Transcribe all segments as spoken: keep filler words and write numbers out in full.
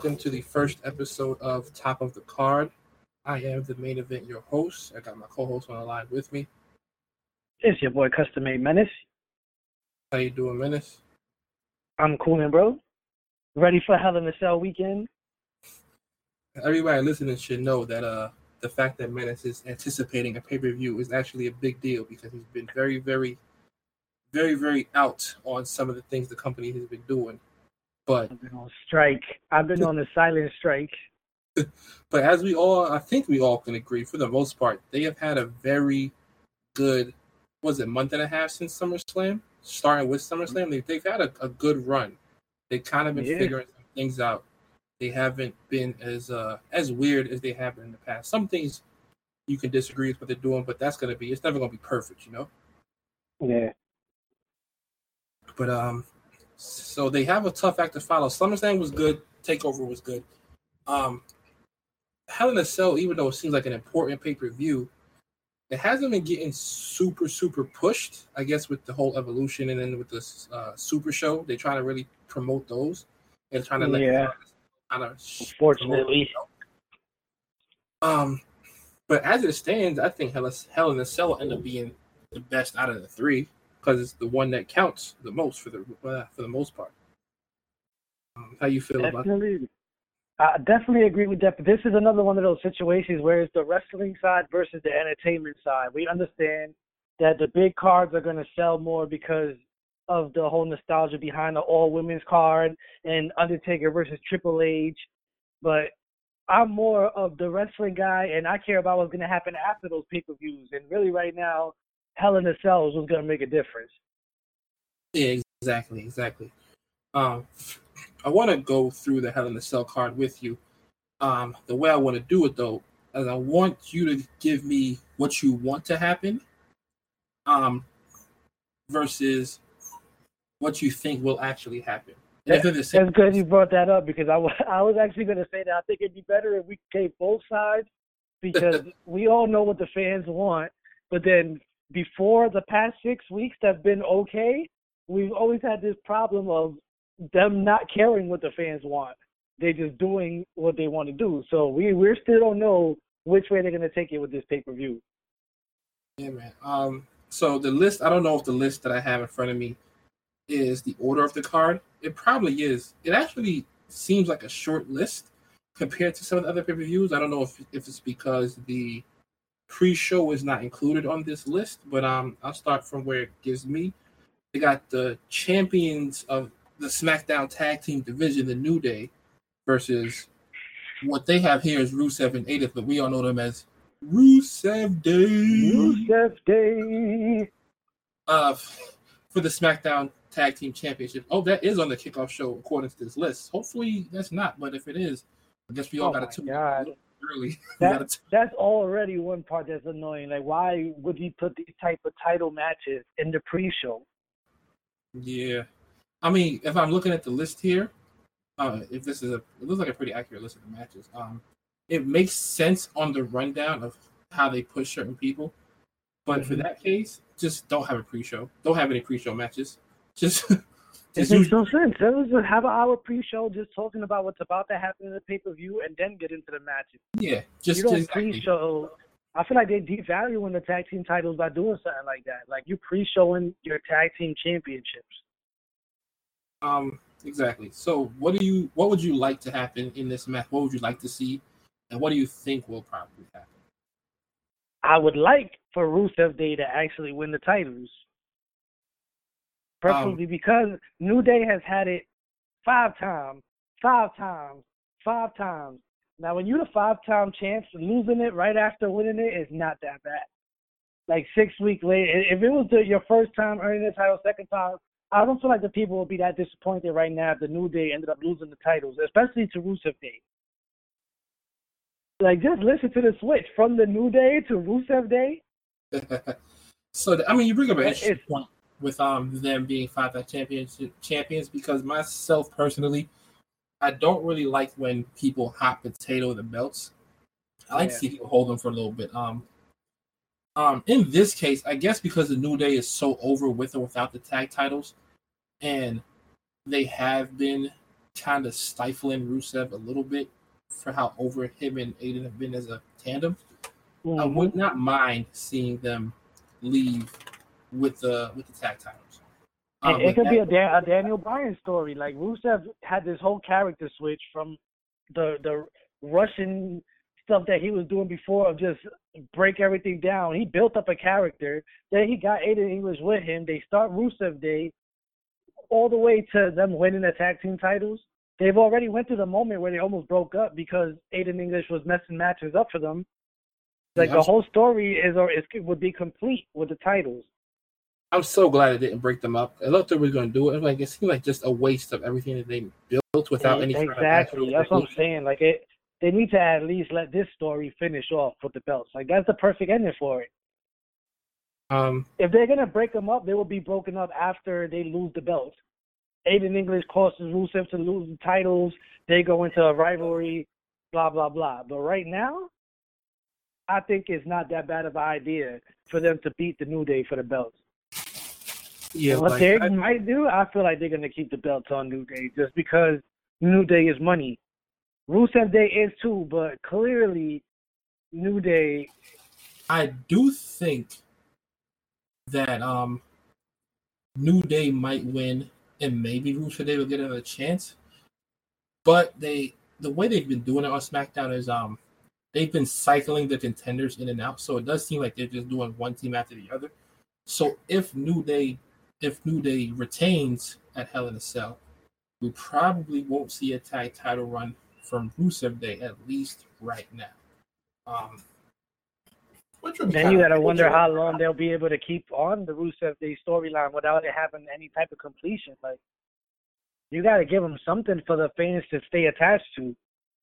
welcome to the first episode of Top of the Card. I am the main event, your host. I got my co-host on the line with me. It's your boy Custom Made Menace. How you doing, Menace? I'm coolin', bro. Ready for Hell in a Cell weekend? Everybody listening should know that uh, the fact that Menace is anticipating a pay-per-view is actually a big deal because he's been very, very, very, very out on some of the things the company has been doing. But I've been on strike. I've been on a silent strike. But as we all, I think we all can agree, for the most part, they have had a very good, what was it, month and a half since SummerSlam? Starting with SummerSlam, they, they've had a, a good run. They've kind of been Yeah. figuring some things out. They haven't been as uh, as weird as they have been in the past. Some things you can disagree with what they're doing, but that's going to be, it's never going to be perfect, you know? Yeah. But, um, so they have a tough act to follow. SummerSlam was good. TakeOver was good. Um, Hell in a Cell, even though it seems like an important pay-per-view, it hasn't been getting super, super pushed, I guess, with the whole Evolution and then with this uh, Super Show. They're trying to really promote those. They're trying to let Yeah. kind of Unfortunately. Um, but as it stands, I think Hell, Hell in a Cell will end up being the best out of the three because it's the one that counts the most for the uh, for the most part. Um, how you feel about that? Definitely. I definitely agree with that. But this is another one of those situations where it's the wrestling side versus the entertainment side. We understand that the big cards are going to sell more because of the whole nostalgia behind the all-women's card and Undertaker versus Triple H. But I'm more of the wrestling guy, and I care about what's going to happen after those pay-per-views. And really right now, Hell in a Cell is what's going to make a difference. Yeah, exactly, exactly. Um, I want to go through the Hell in a Cell card with you. Um, the way I want to do it, though, is I want you to give me what you want to happen um, versus what you think will actually happen. And if they're the same- That's good you brought that up because I was, I was actually going to say that I think it'd be better if we gave both sides because we all know what the fans want. But then before the past six weeks that's been okay, we've always had this problem of them not caring what the fans want. They're just doing what they want to do. So we we still don't know which way they're going to take it with this pay-per-view. Yeah, man. Um, so the list, I don't know if the list that I have in front of me is the order of the card. It probably is. It actually seems like a short list compared to some of the other pay-per-views. I don't know if, if it's because the pre-show is not included on this list, but um, I'll start from where it gives me. They got the champions of the SmackDown Tag Team Division, the New Day, versus what they have here is Rusev and Edith, but we all know them as Rusev Day. Rusev Day. Uh, for the SmackDown Tag Team Championship. Oh, that is on the kickoff show according to this list. Hopefully that's not, but if it is, I guess we all Oh got my to tune in God. a little early. That, gotta t- that's already one part that's annoying. Like, why would you put these type of title matches in the pre-show? yeah. I mean, if I'm looking at the list here, uh, if this is a, it looks like a pretty accurate list of the matches. Um, it makes sense on the rundown of how they push certain people, but Mm-hmm. for that case, just don't have a pre-show. Don't have any pre-show matches. Just, It just makes use, no sense. That was a, have an hour pre-show just talking about what's about to happen in the pay-per-view and then get into the matches. yeah, just You don't just exactly. pre-show. I feel like they're devaluing the tag team titles by doing something like that. Like, you pre-showing your tag team championships. Um, exactly. So, what do you, what would you like to happen in this match? What would you like to see, and what do you think will probably happen? I would like for Rusev Day to actually win the titles. Preferably Um, because New Day has had it five times, five times, five times. Now, when you're the five-time champs, losing it right after winning it is not that bad. Like six weeks later, if it was the, your first time earning the title, second time, I don't feel like the people would be that disappointed right now if the New Day ended up losing the titles, especially to Rusev Day. Like, just listen to the switch from the New Day to Rusev Day. so, I mean, you bring up an It's- interesting point with um them being five-time championship champions because myself personally, I don't really like when people hot potato the belts. I like Yeah. to see people hold them for a little bit. Um, um, in this case, I guess because the New Day is so over with or without the tag titles, and they have been kind of stifling Rusev a little bit for how over him and Aiden have been as a tandem. Mm-hmm. I would not mind seeing them leave with the with the tag titles. Um, it, it could that, be a, Dan, a Daniel Bryan story. Like Rusev had this whole character switch from the the Russian stuff that he was doing before of just break everything down. He built up a character. Then he got Aiden English with him. They start Rusev Day all the way to them winning the tag team titles. They've already went through the moment where they almost broke up because Aiden English was messing matches up for them. Like yeah, the whole story is or is would be complete with the titles. I'm so glad it didn't break them up. I thought they were going to do it. Like it seemed like just a waste of everything that they built without yeah, any. Exactly, kind of that's what I'm saying. Like it, they need to at least let this story finish off with the belts. Like that's the perfect ending for it. Um, if they're gonna break them up, they will be broken up after they lose the belts. Aiden English causes Rusev to lose the titles. They go into a rivalry, blah blah blah. But right now, I think it's not that bad of an idea for them to beat the New Day for the belts. Yeah, and what like, they I, might do, I feel like they're gonna keep the belts on New Day just because New Day is money. Rusev Day is too, but clearly New Day. I do think that um, New Day might win, and maybe Rusev Day will get another chance. But they, the way they've been doing it on SmackDown is um, they've been cycling the contenders in and out, so it does seem like they're just doing one team after the other. So if New Day, if New Day retains at Hell in a Cell, we probably won't see a tag title run from Rusev Day, at least right now. Um, then you got to wonder how long they'll be able to keep on the Rusev Day storyline without it having any type of completion. Like, you got to give them something for the fans to stay attached to.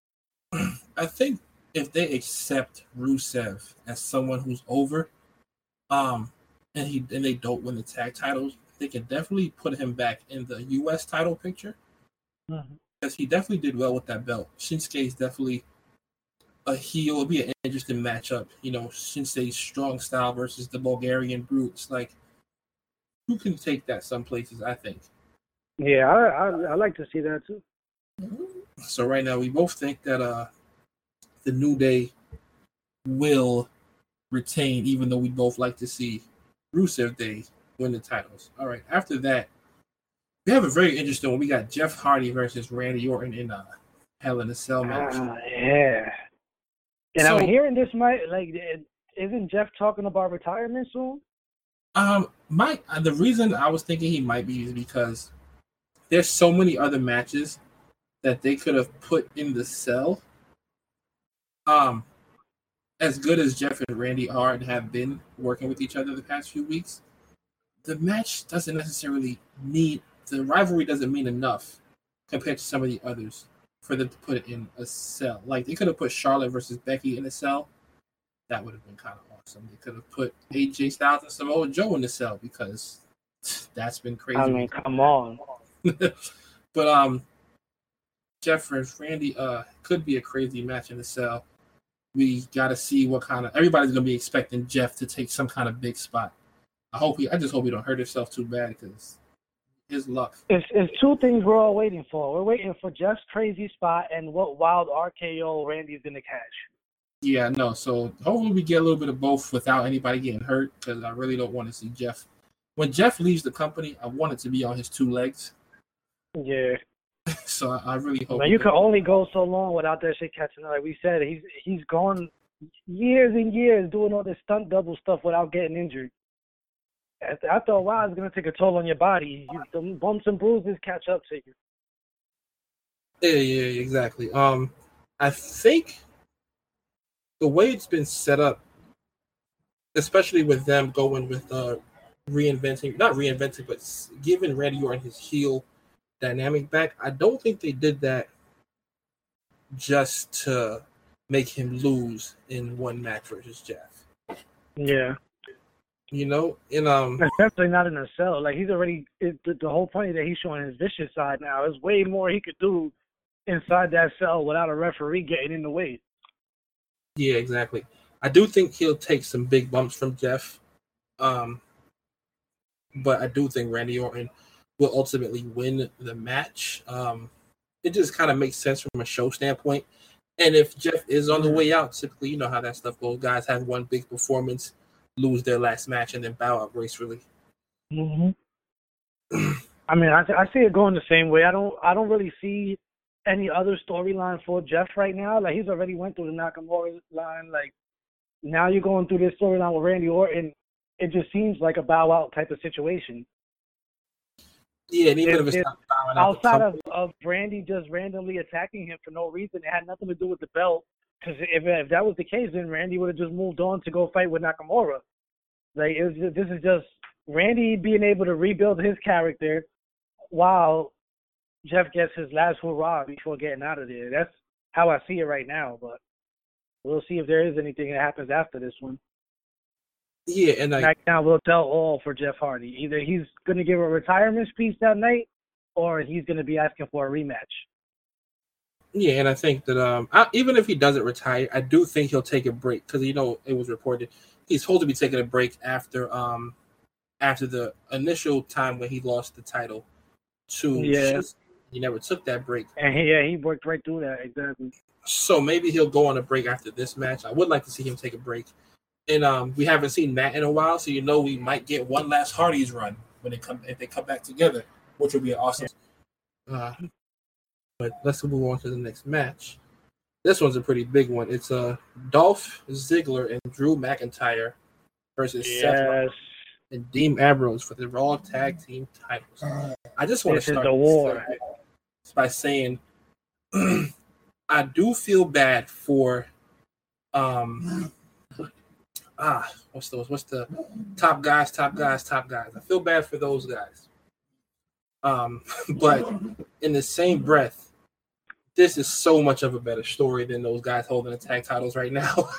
I think if they accept Rusev as someone who's over, um, and he and they don't win the tag titles, they can definitely put him back in the U S title picture. Mm-hmm. Because he definitely did well with that belt. Shinsuke is definitely a heel. It'll be an interesting matchup. You know, Shinsuke's strong style versus the Bulgarian brutes. Like, who can take that some places, I think. Yeah, I I, I like to see that too. So right now, we both think that uh, the New Day will retain, even though we both like to see Rusev Day win the titles. All right, after that, we have a very interesting one. We got Jeff Hardy versus Randy Orton in a Hell in a Cell match. Uh, yeah. And so, I'm hearing this might, like, isn't Jeff talking about retirement soon? Um, my the reason I was thinking he might be is because there's so many other matches that they could have put in the cell. Um, as good as Jeff and Randy are and have been working with each other the past few weeks, the match doesn't necessarily need, the rivalry doesn't mean enough compared to some of the others for them to put it in a cell. Like, they could have put Charlotte versus Becky in a cell. That would have been kind of awesome. They could have put A J Styles and Samoa Joe in the cell because that's been crazy. I mean, come on. But um, Jeff versus Randy uh could be a crazy match in the cell. We got to see what kind of, everybody's gonna be expecting Jeff to take some kind of big spot. I hope he. I just hope he don't hurt himself too bad because his luck. It's, it's two things we're all waiting for. We're waiting for Jeff's crazy spot and what wild R K O Randy's gonna catch. Yeah, no. So hopefully we get a little bit of both without anybody getting hurt because I really don't want to see Jeff. When Jeff leaves the company, I want it to be on his two legs. Yeah. So I, I really hope. Now you can only go so long without that shit catching up. Like we said, he's he's gone years and years doing all this stunt double stuff without getting injured. After a while, it's gonna take a toll on your body. You, the bumps and bruises catch up to you. Yeah, yeah, exactly. Um, I think the way it's been set up, especially with them going with uh reinventing, not reinventing, but giving Randy Orton his heel dynamic back, I don't think they did that just to make him lose in one match versus Jeff. Yeah. You know, and um, especially not in a cell. Like he's already it, the, the whole point is that he's showing his vicious side now. There's way more he could do inside that cell without a referee getting in the way. Yeah, exactly. I do think he'll take some big bumps from Jeff, um, but I do think Randy Orton will ultimately win the match. Um, it just kind of makes sense from a show standpoint. And if Jeff is on the way out, typically, you know how that stuff goes. Guys have one big performance, lose their last match, and then bow out gracefully. Mm-hmm. I mean, I, I see it going the same way. I don't, I don't really see any other storyline for Jeff right now. Like, he's already went through the Nakamura line. Like, now you're going through this storyline with Randy Orton. It just seems like a bow out type of situation. Yeah, and even It, if it's it, not bowing out, outside of, of Randy just randomly attacking him for no reason, it had nothing to do with the belt. Because if, if that was the case, then Randy would have just moved on to go fight with Nakamura. Like, it was just, this is just Randy being able to rebuild his character while Jeff gets his last hurrah before getting out of there. That's how I see it right now, but we'll see if there is anything that happens after this one. Yeah, and I, right now we'll tell all for Jeff Hardy. Either he's going to give a retirement speech that night, or he's going to be asking for a rematch. Yeah, and I think that um, I, even if he doesn't retire, I do think he'll take a break because, you know, it was reported he's supposed to be taking a break after um after the initial time when he lost the title to yeah. Shinsuke. He never took that break. And he, yeah, he worked right through that, exactly. So maybe he'll go on a break after this match. I would like to see him take a break. And um, we haven't seen Matt in a while, so you know we might get one last Hardy's run when they come if they come back together, which would be awesome. Uh, but let's move on to the next match. This one's a pretty big one. It's uh, Dolph Ziggler and Drew McIntyre versus yes. Seth Rollins and Dean Ambrose for the Raw Tag Team titles. I just want this to start the war. by saying I do feel bad for um ah what's those what's the top guys, top guys, top guys. I feel bad for those guys. Um, but in the same breath, this is so much of a better story than those guys holding the tag titles right now.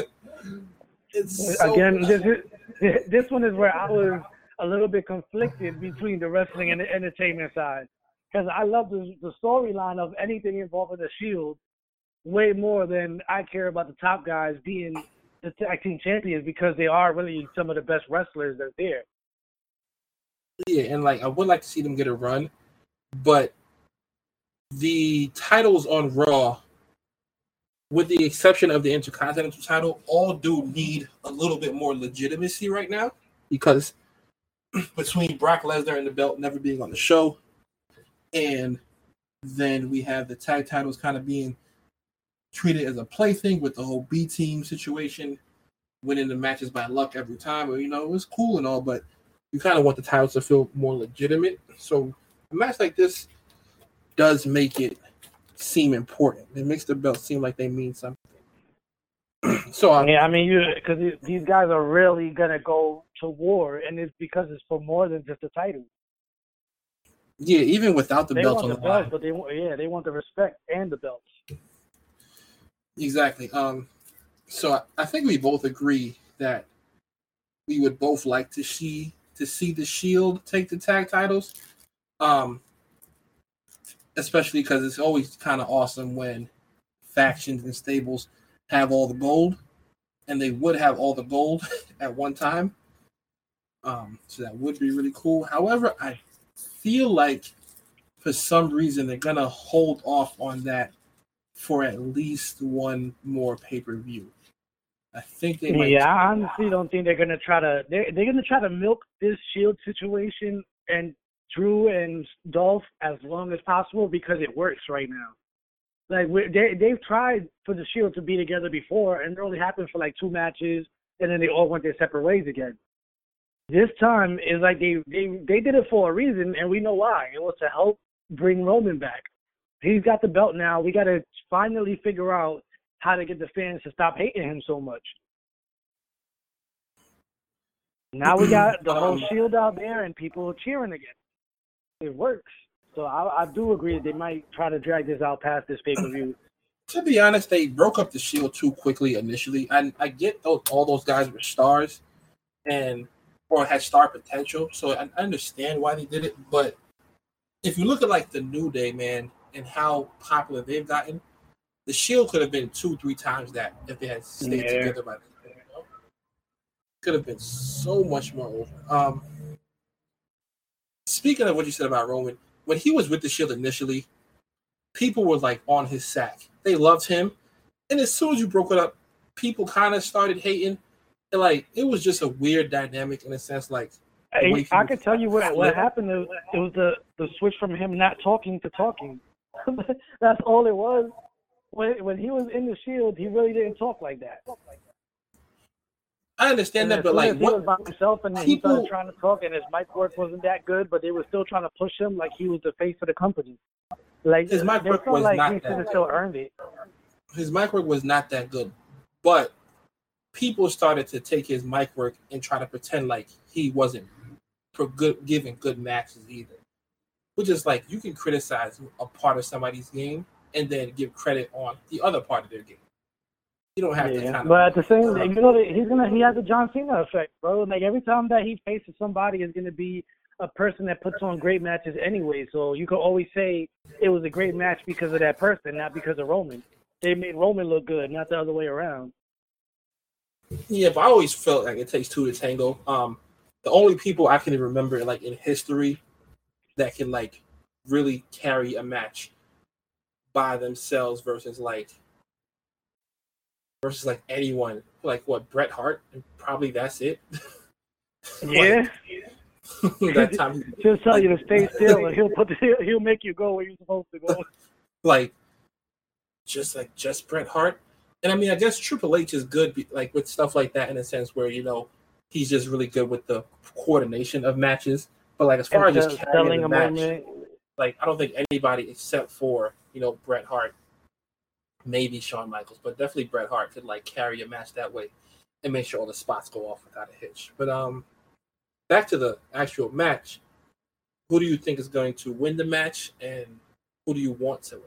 It's so Again, this is, this one is where I was a little bit conflicted between the wrestling and the entertainment side, because I love the, the storyline of anything involving the Shield way more than I care about the top guys being the tag team champions, because they are really some of the best wrestlers that's there. Yeah, and like I would like to see them get a run, but the titles on Raw, with the exception of the Intercontinental title, all do need a little bit more legitimacy right now, because between Brock Lesnar and the belt never being on the show, and then we have the tag titles kind of being treated as a plaything with the whole B team situation, winning the matches by luck every time. You know, it was cool and all, but you kind of want the titles to feel more legitimate. So a match like this does make it seem important. It makes the belt seem like they mean something. so I, yeah, I mean, you because these guys are really gonna go to war, and it's because it's for more than just the title. Yeah, even without the they belt want on the the belts, line. but they want yeah, they want the respect and the belts. Exactly. Um, so I, I think we both agree that we would both like to see to see the Shield take the tag titles. Um, especially because it's always kind of awesome when factions and stables have all the gold, and they would have all the gold at one time. Um, so that would be really cool. However, I feel like for some reason they're gonna hold off on that for at least one more pay-per-view. I think they might. Yeah, I honestly don't think they're gonna try to. They're they're gonna try to milk this Shield situation and Drew and Dolph as long as possible because it works right now. Like we they they've tried for the Shield to be together before, and it only happened for like two matches, and then they all went their separate ways again. This time is like they they they did it for a reason, and we know why. It was to help bring Roman back. He's got the belt now. We got to finally figure out how to get the fans to stop hating him so much. Now we got the whole Shield out there and people cheering again. It works. So I, I do agree that they might try to drag this out past this pay-per-view. To be honest, they broke up the Shield too quickly initially. I, I get those, all those guys were stars and or had star potential, so I understand why they did it. But if you look at like the New Day, man, and how popular they've gotten, the Shield could have been two, three times that if they had stayed yeah. together by then. You know? Could have been so much more over. Um, speaking of what you said about Roman, when he was with the Shield initially, people were like on his sack. They loved him, and as soon as you broke it up, people kind of started hating. And like it was just a weird dynamic in a sense. Like the way I, I could tell you what what happened. It, it was the the switch from him not talking to talking. That's all it was. When when he was in the Shield, he really didn't talk like that. I understand and that, but like he what was by himself, and people, he started trying to talk, and his mic work wasn't that good, but they were still trying to push him like he was the face of the company. Like his mic work was like not he that. should have still earned it. His mic work was not that good, but people started to take his mic work and try to pretend like he wasn't for good giving good matches either. Which is like you can criticize a part of somebody's game and then give credit on the other part of their game. You don't have yeah, to kind of. But at the same time, you know, he's gonna he has the John Cena effect, bro. Like every time that he faces somebody is gonna be a person that puts on great matches anyway. So you can always say it was a great match because of that person, not because of Roman. They made Roman look good, not the other way around. Yeah, but I always felt like it takes two to tango. Um, the only people I can remember, like in history, that can like really carry a match by themselves versus like versus like anyone, like what Bret Hart, and probably that's it. Yeah. Like, that time, he'll tell like, you to stay still, and he'll put the, he'll, he'll make you go where you're supposed to go. Like, just like just Bret Hart, and I mean, I guess Triple H is good, like with stuff like that in a sense where you know he's just really good with the coordination of matches. But like as far as just carrying the match, moment. like I don't think anybody except for you know Bret Hart, maybe Shawn Michaels, but definitely Bret Hart could like carry a match that way and make sure all the spots go off without a hitch. But um, back to the actual match, who do you think is going to win the match, and who do you want to win?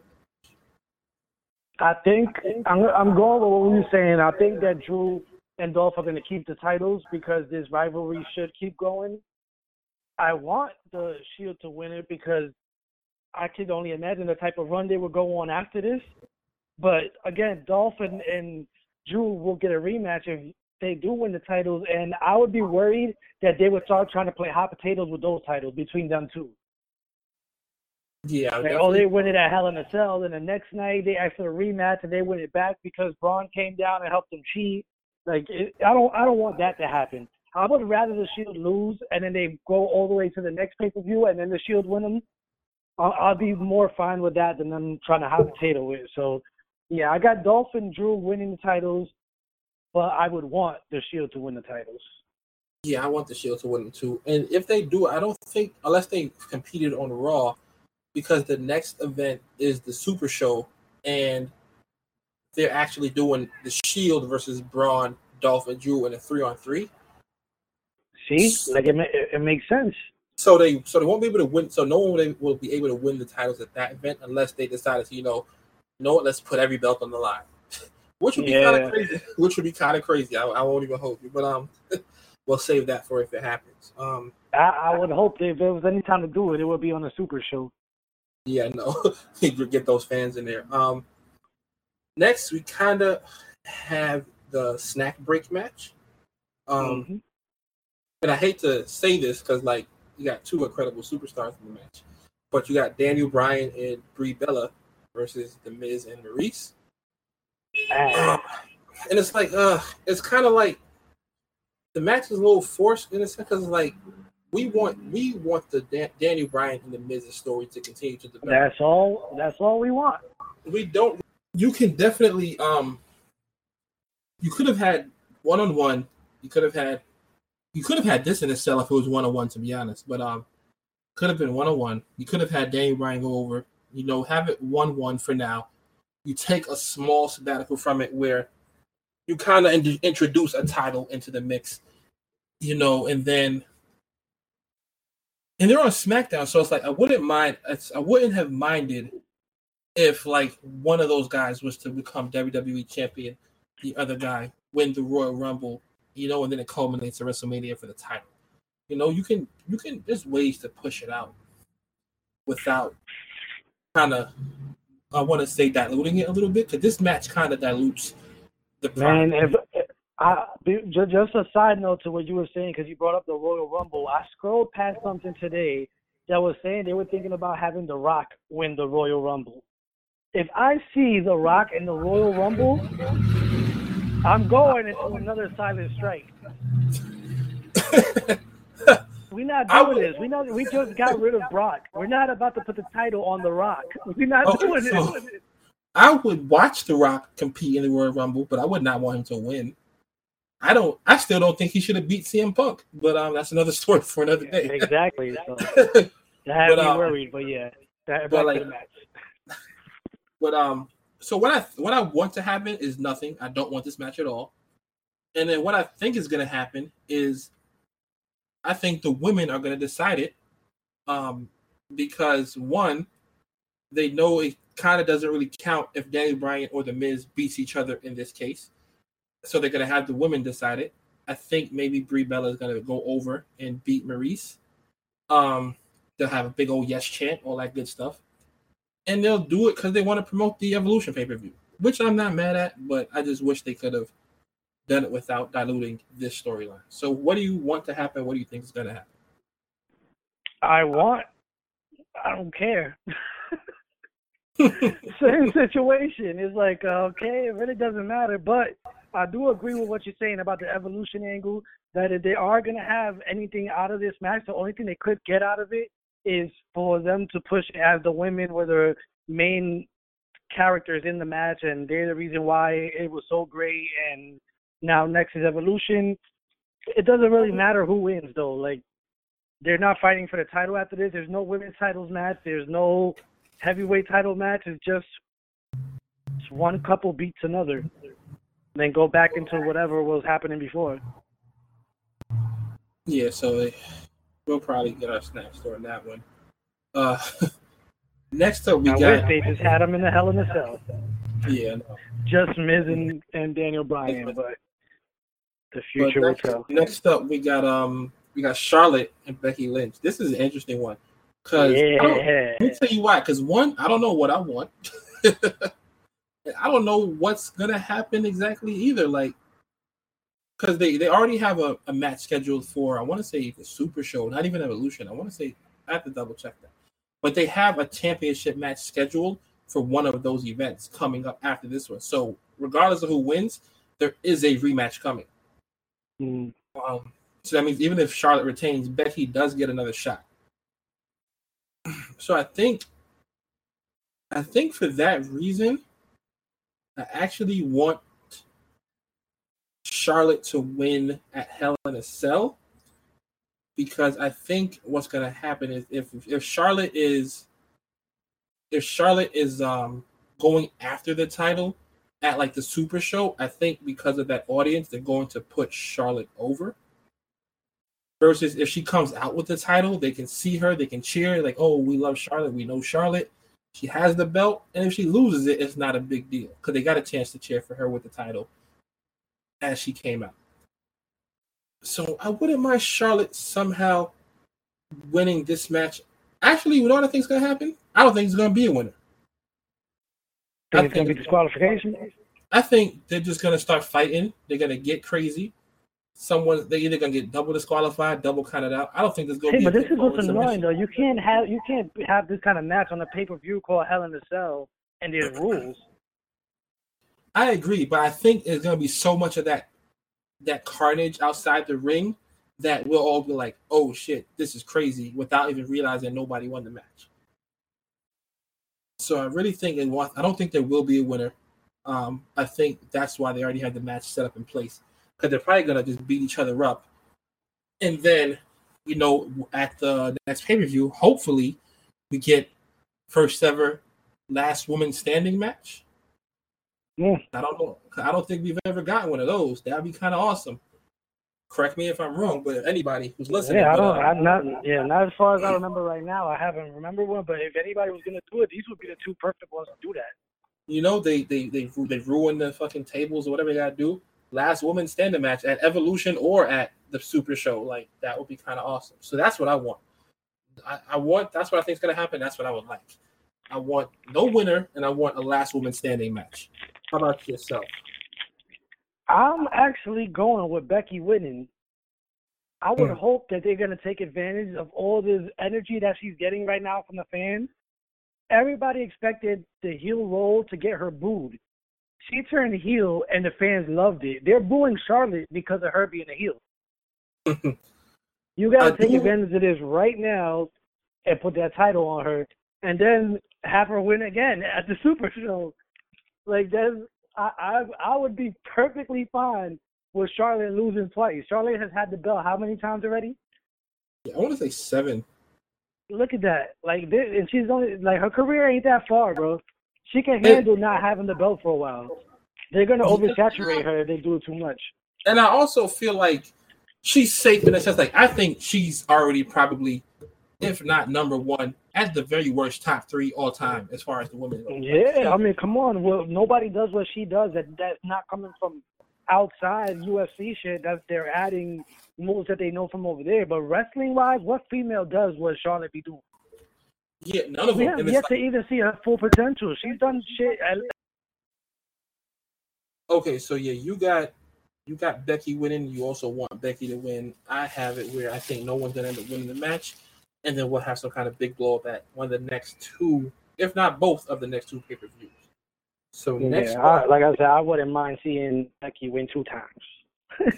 I think I'm I'm going with what you're saying. I think that Drew and Dolph are going to keep the titles because this rivalry should keep going. I want the Shield to win it because I could only imagine the type of run they would go on after this. But again, Dolph and, and Drew will get a rematch if they do win the titles, and I would be worried that they would start trying to play hot potatoes with those titles between them two. Yeah, like, oh, they win it at Hell in a Cell, then the next night they ask for a rematch and they win it back because Braun came down and helped them cheat. Like, it, I don't, I don't want that to happen. I would rather the Shield lose and then they go all the way to the next pay per view and then the Shield win them. I'll, I'll be more fine with that than them trying to hot potato it. So, yeah, I got Dolph and Drew winning the titles, but I would want the Shield to win the titles. Yeah, I want the Shield to win them too. And if they do, I don't think unless they competed on Raw. Because the next event is the Super Show, and they're actually doing the Shield versus Braun, Dolph, and Drew in a three-on-three. See, like it, it makes sense. So they, so they won't be able to win. So no one will be able to win the titles at that event unless they decided to, you know, you know what, let's put every belt on the line, which would be yeah. kind of crazy. Which would be kind of crazy. I, I won't even hold you, but um, we'll save that for if it happens. Um, I, I would hope that if there was any time to do it, it would be on a Super Show. Yeah, no, get those fans in there. Um, next, we kind of have the snack break match. Um, mm-hmm. And I hate to say this because, like, you got two incredible superstars in the match, but you got Daniel Bryan and Brie Bella versus The Miz and Maurice. Um, and it's like, uh, it's kind of like the match is a little forced in a sense because, like, We want we want the Dan- Daniel Bryan and the Miz's story to continue to develop. That's all. That's all we want. We don't. You can definitely. Um. You could have had one on one. You could have had. You could have had this in a cell if it was one on one. To be honest, but um, could have been one on one. You could have had Daniel Bryan go over. You know, have it one one for now. You take a small sabbatical from it where you kind of in- introduce a title into the mix. You know, and then. And they're on SmackDown, so it's like I wouldn't mind. I wouldn't have minded if like one of those guys was to become W W E champion, the other guy win the Royal Rumble, you know, and then it culminates at WrestleMania for the title. You know, you can you can there's ways to push it out without kind of I want to say diluting it a little bit because this match kind of dilutes the man. If, I, just a side note to what you were saying, because you brought up the Royal Rumble. I scrolled past something today that was saying they were thinking about having The Rock win the Royal Rumble. if I see The Rock in the Royal Rumble, I'm going into another silent strike. We're not doing would, this. We know we just got rid of Brock. We're not about to put the title on The Rock. We're not okay, doing so this. I would watch The Rock compete in the Royal Rumble, but I would not want him to win. I don't. I still don't think he should have beat C M Punk, but um, that's another story for another day. Exactly. So, that had me um, worried, but yeah, that but like, but um, so what I what I want to happen is nothing. I don't want this match at all. And then what I think is going to happen is, I think the women are going to decide it, um, because one, they know it kind of doesn't really count if Daniel Bryan or The Miz beats each other in this case. So they're going to have the women decide it. I think maybe Brie Bella is going to go over and beat Maryse. Um, they'll have a big old yes chant, all that good stuff. And they'll do it because they want to promote the Evolution pay-per-view, which I'm not mad at, but I just wish they could have done it without diluting this storyline. So what do you want to happen? What do you think is going to happen? I want, I don't care. Same situation. It's like, okay, it really doesn't matter. But I do agree with what you're saying about the Evolution angle, that if they are going to have anything out of this match, the only thing they could get out of it is for them to push as the women were the main characters in the match, and they're the reason why it was so great. And now next is Evolution. It doesn't really matter who wins, though. Like, they're not fighting for the title after this. There's no women's titles match. There's no heavyweight title match. It's just one couple beats another. Then go back into whatever was happening before. Yeah, so we'll probably get our snap store on that one. Uh, next up, we I got. I wish they just had them in the Hell in a Cell. Yeah, no. Just Miz and, and Daniel Bryan, but the future but next, will tell. Next up, we got um we got Charlotte and Becky Lynch. This is an interesting one because yeah. let me tell you why. Because one, I don't know what I want. I don't know what's gonna happen exactly either. Like, because they, they already have a, a match scheduled for, I want to say the Super Show, not even Evolution. I want to say I have to double check that, but they have a championship match scheduled for one of those events coming up after this one. So regardless of who wins, there is a rematch coming. Mm. Um, so that means even if Charlotte retains, Becky does get another shot. So I think, I think for that reason, I actually want Charlotte to win at Hell in a Cell, because I think what's going to happen is if if Charlotte is if Charlotte is um going after the title at like the Super Show, I think because of that audience, they're going to put Charlotte over. Versus if she comes out with the title, they can see her, they can cheer, like, oh, we love Charlotte, we know Charlotte. She has the belt, and if she loses it, it's not a big deal because they got a chance to cheer for her with the title as she came out. So I wouldn't mind Charlotte somehow winning this match. Actually, you know what I think is going to happen? I don't think it's going to be a winner. Think it's going to be disqualification? I think they're just going to start fighting. They're going to get crazy. Someone, they're either going to get double disqualified, double counted out. I don't think there's going to hey, be. But this is what's annoying, though. You can't have you can't have this kind of match on a pay per view called Hell in a Cell, and there's rules. I agree, but I think there's going to be so much of that that carnage outside the ring that we'll all be like, "Oh shit, this is crazy," without even realizing nobody won the match. So I really think it was. I don't think there will be a winner. Um, I think that's why they already had the match set up in place. Because they're probably going to just beat each other up. And then, you know, at the next pay-per-view, hopefully, we get first ever last woman standing match. Yeah. I don't know. I don't think we've ever gotten one of those. That would be kind of awesome. Correct me if I'm wrong, but anybody who's listening. Yeah, I don't. But, uh, I'm not. Yeah, not as far as I remember right now. I haven't remembered one. But if anybody was going to do it, these would be the two perfect ones to do that. You know, they they they they ruin the fucking tables or whatever they got to do. Last woman standing match at Evolution or at the Super Show, like that would be kind of awesome. So that's what I want. I, I want. That's what I think is going to happen. That's what I would like. I want no winner, and I want a last woman standing match. How about yourself? I'm actually going with Becky winning. I would Hmm. hope that they're going to take advantage of all this energy that she's getting right now from the fans, everybody expected the heel role to get her booed. She turned heel, and the fans loved it. They're booing Charlotte because of her being a heel. You got to take do... advantage of this right now and put that title on her, and then have her win again at the Super Show. Like, that's, I, I, I would be perfectly fine with Charlotte losing twice. Charlotte has had the belt how many times already? Yeah, I want to say seven. Look at that. Like, this, and she's only, like, her career ain't that far, bro. She can handle not having the belt for a while. They're going to oversaturate her if they do it too much. And I also feel like she's safe in the sense, like, I think she's already probably, if not number one, at the very worst, top three all time as far as the women go. Yeah, I mean, come on. Well, nobody does what she does. That That's not coming from outside U F C shit. That they're adding moves that they know from over there. But wrestling-wise, what female does what Charlotte be doing? Yeah, none of them. We have yet like, to even see her full potential. She's done shit. At... Okay, so yeah, you got you got Becky winning. You also want Becky to win. I have it where I think no one's gonna end up winning the match, and then we'll have some kind of big blow up at one of the next two, if not both of the next two pay per views. So yeah, next, I, like I said, I wouldn't mind seeing Becky win two times.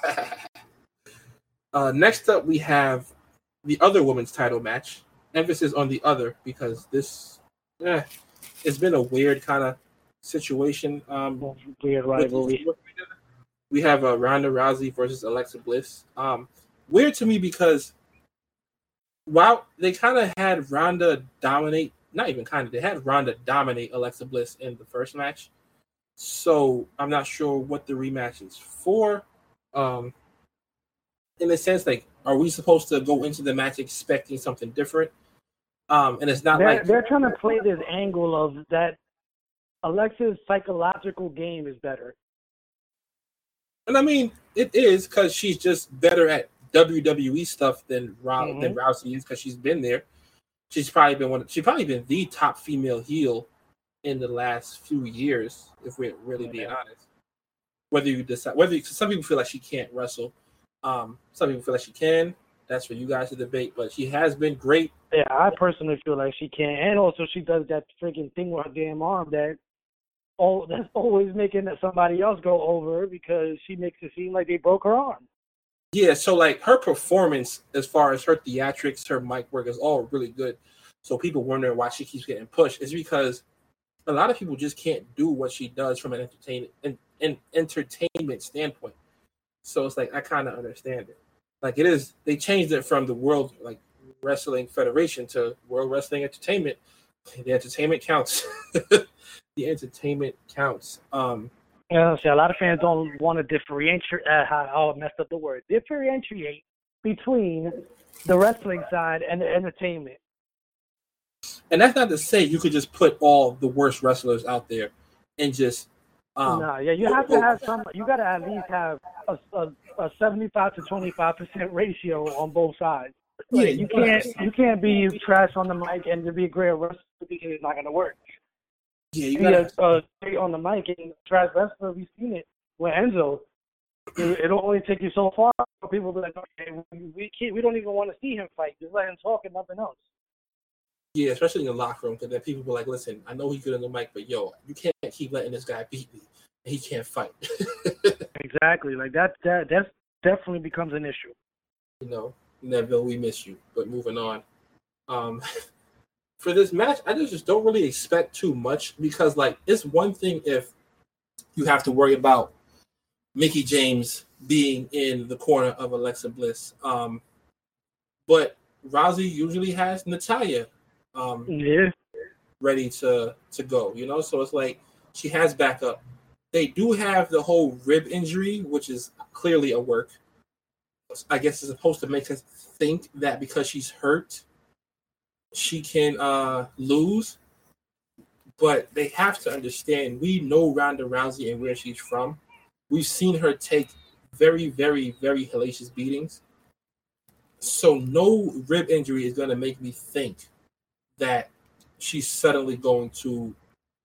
uh, next up, we have the other women's title match. Emphasis on the other because this, eh, it's been a weird kind of situation. Um, weird rivalry. We have uh, Ronda Rousey versus Alexa Bliss. Um, weird to me because while they kind of had Ronda dominate, not even kind of, they had Ronda dominate Alexa Bliss in the first match. So I'm not sure what the rematch is for. Um, in a sense, like, are we supposed to go into the match expecting something different? Um, and it's not they're, like they're trying to play this angle of that Alexa's psychological game is better. And I mean, it is because she's just better at W W E stuff than Ra- mm-hmm. than Rousey is because she's been there. She's probably been one. Of, she's probably been the top female heel in the last few years, if we're really being yeah. honest. Whether you decide, whether you, some people feel like she can't wrestle, um, some people feel like she can. That's for you guys to debate. But she has been great. Yeah, I personally feel like she can, and also she does that freaking thing with her damn arm that. Oh, that's always making somebody else go over because she makes it seem like they broke her arm. Yeah, so like her performance as far as her theatrics, her mic work is all really good. So people wondering why she keeps getting pushed is because a lot of people just can't do what she does from an entertainment an, an entertainment standpoint. So it's like I kind of understand it. Like it is, they changed it from the World like Wrestling Federation to World Wrestling Entertainment. The entertainment counts. The entertainment counts. Um, yeah, see, a lot of fans don't want to differentiate. Uh, how I messed up the word. Differentiate between the wrestling side and the entertainment. And that's not to say you could just put all the worst wrestlers out there and just. Um, no, yeah, you have to have some. You got to at least have a, a, a seventy-five to twenty-five percent ratio on both sides. Like, yeah, you can't you can't be trash on the mic and to be a great wrestler because it's not going to work. Yeah, you gotta uh, stay on the mic and trash wrestler. We've seen it with Enzo. It, it'll only take you so far. People be like, okay, we can't, we don't even want to see him fight. Just let him talk and nothing else. Yeah, especially in the locker room, because then people be like, listen, I know he's good on the mic, but yo, you can't keep letting this guy beat me. And he can't fight. Exactly. Like that, that that's definitely becomes an issue. You know, Neville, we miss you. But moving on. Um, for this match, I just, just don't really expect too much because, like, it's one thing if you have to worry about Mickie James being in the corner of Alexa Bliss. Um, but Rousey usually has Natalya um, yeah. ready to, to go, you know? So it's like she has backup. They do have the whole rib injury, which is clearly a work. I guess it's supposed to make us think that because she's hurt, she can uh, lose. But they have to understand, we know Ronda Rousey and where she's from. We've seen her take very, very, very hellacious beatings. So no rib injury is going to make me think that she's suddenly going to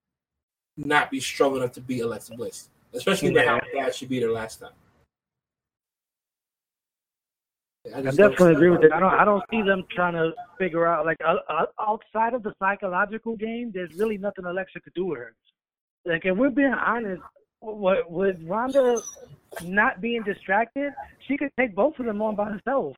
not be strong enough to beat Alexa Bliss, especially yeah. with how bad she beat her last time. I, I definitely agree with it. I don't. I don't see them trying to figure out like uh, uh, outside of the psychological game. There's really nothing Alexa could do with her. Like, if we're being honest, what with Ronda not being distracted, she could take both of them on by herself.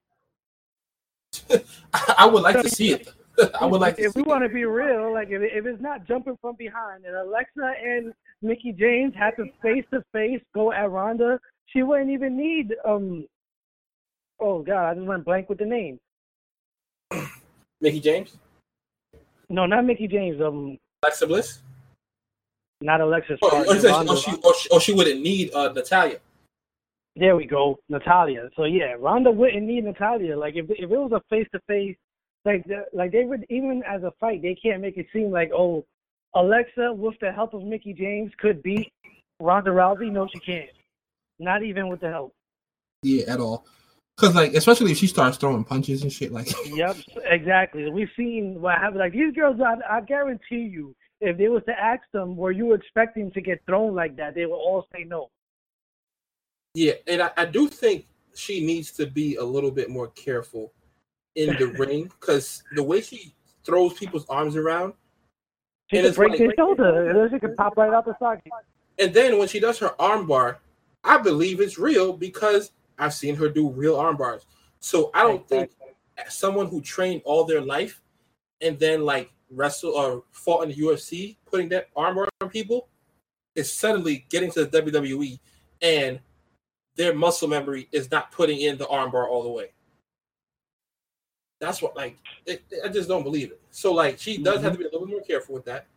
I would like to see it. I would like to if see we want to be real, like if, if it's not jumping from behind and Alexa and Mickie James had to face to face go at Ronda, she wouldn't even need um oh god, I just went blank with the name. Mickie James? No, not Mickie James. Um, Alexa Bliss? Not Alexa. Oh, oh, she, oh, she, oh, she, oh, she wouldn't need uh, Natalya. There we go, Natalya. So yeah, Ronda wouldn't need Natalya. Like if if it was a face to face, like like they would, even as a fight, they can't make it seem like, oh, Alexa with the help of Mickie James could beat Ronda Rousey. No, she can't. Not even with the help. Yeah, at all. Because like, especially if she starts throwing punches and shit like. Yep, exactly. We've seen what happened. Like these girls, I, I guarantee you, if they was to ask them, were you expecting to get thrown like that, they would all say no. Yeah, and I, I do think she needs to be a little bit more careful in the ring because the way she throws people's arms around, she can break like, their shoulder, and then she can pop right out the socket. And then when she does her arm bar, I believe it's real because I've seen her do real arm bars. So I don't exactly. think someone who trained all their life and then like wrestle or fought in the U F C, putting that arm bar on people, is suddenly getting to the W W E and their muscle memory is not putting in the arm bar all the way. That's what, like, it, I just don't believe it. So, like, she does mm-hmm. have to be a little more careful with that.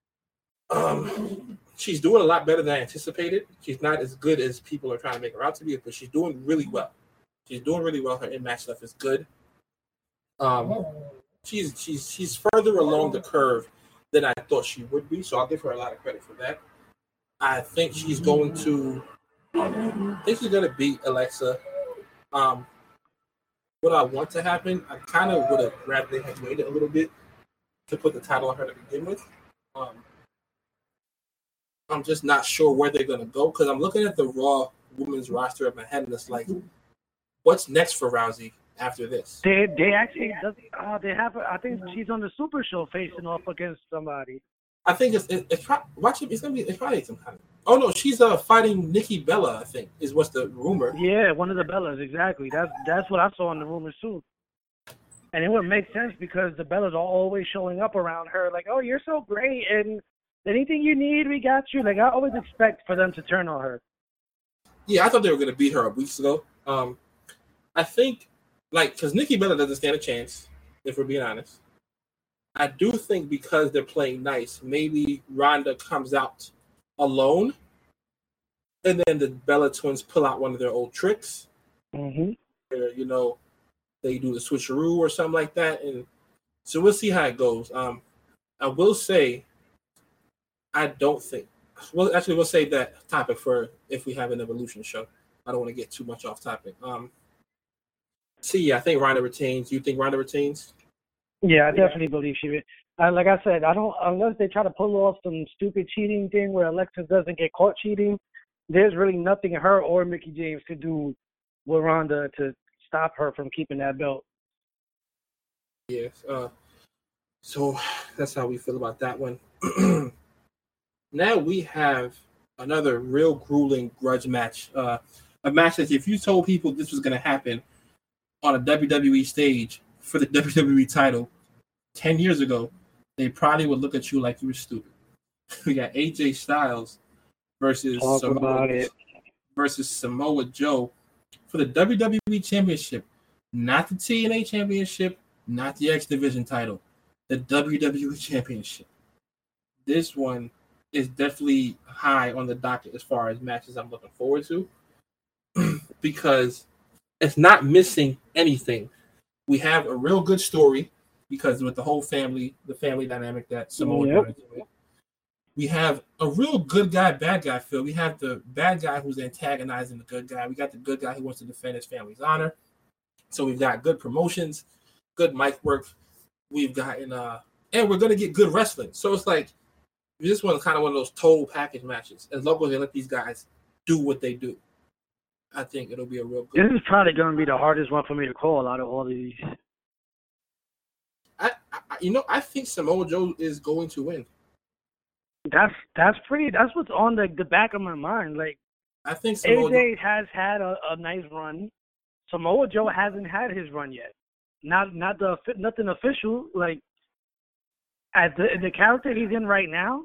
Um, she's doing a lot better than I anticipated. She's not as good as people are trying to make her out to be, but she's doing really well. She's doing really well. Her in-match stuff is good. Um, she's she's she's further along the curve than I thought she would be, so I'll give her a lot of credit for that. I think she's going to. I think she's going to beat Alexa. Um, what I want to happen, I kind of would have rather they had waited a little bit to put the title on her to begin with. Um, I'm just not sure where they're going to go because I'm looking at the Raw women's roster in my head and it's like, what's next for Rousey after this? They they actually uh, they have. I think she's on the Super Show facing off against somebody. I think it's it's, it's probably watch it. It's gonna be it's probably some kind of. Oh no, she's uh fighting Nikki Bella. I think is what's the rumor. Yeah, one of the Bellas, exactly. That's that's what I saw in the rumors too. And it would make sense because the Bellas are always showing up around her, like, oh, you're so great, and anything you need, we got you. Like I always expect for them to turn on her. Yeah, I thought they were gonna beat her a weeks ago. Um, I think like because Nikki Bella doesn't stand a chance, if we're being honest. I do think because they're playing nice, maybe Ronda comes out alone, and then the Bella twins pull out one of their old tricks. Mm-hmm. Where, you know, they do the switcheroo or something like that, and so we'll see how it goes. Um, I will say, I don't think. Well, actually, we'll save that topic for if we have an Evolution show. I don't want to get too much off topic. Um, see, yeah, I think Ronda retains. You think Ronda retains? Yeah, I definitely believe she would. Uh, like I said, I don't unless they try to pull off some stupid cheating thing where Alexa doesn't get caught cheating. There's really nothing her or Mickie James could do with Ronda to stop her from keeping that belt. Yes. Uh, so that's how we feel about that one. Now we have another real grueling grudge match. Uh, a match that if you told people this was going to happen on a W W E stage for the W W E title ten years ago, they probably would look at you like you were stupid. We got A J Styles versus Samoa, versus Samoa Joe for the W W E Championship. Not the T N A Championship, not the X Division title, the W W E Championship. This one is definitely high on the docket as far as matches I'm looking forward to because it's not missing anything. We have a real good story because with the whole family, the family dynamic that Samoa yep. does. We have a real good guy, bad guy feel. We have the bad guy who's antagonizing the good guy. We got the good guy who wants to defend his family's honor. So we've got good promotions, good mic work. We've gotten, uh, and we're going to get good wrestling. So it's like, this one's kind of one of those total package matches. As long as they let these guys do what they do. I think it'll be a real good. This is probably going to be the hardest one for me to call out of all of these. I, I you know, I think Samoa Joe is going to win. That's that's pretty. That's what's on the the back of my mind. Like, I think Samoa A J has had a, a nice run. Samoa Joe hasn't had his run yet. Not not the nothing official. Like, at the the character he's in right now.